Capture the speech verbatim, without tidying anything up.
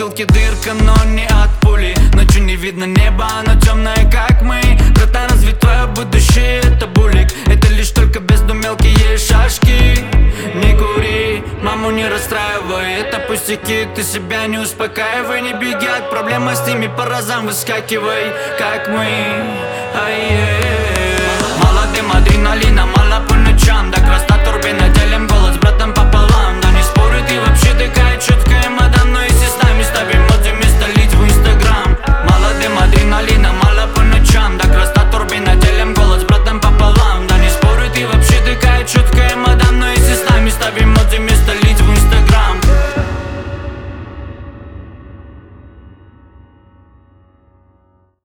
бутылке дырка, но не от пули. Ночью не видно неба, оно темное, как мы. Братан, разве твое будущее это булик? Это лишь только бездну мелкие шашки. Не кури, маму не расстраивай, это пустяки, ты себя не успокаивай. Не беги от проблем, а с ними по разам выскакивай, как мы. Ай-е-е. Мало дым, адреналина, мало по ночам, так раз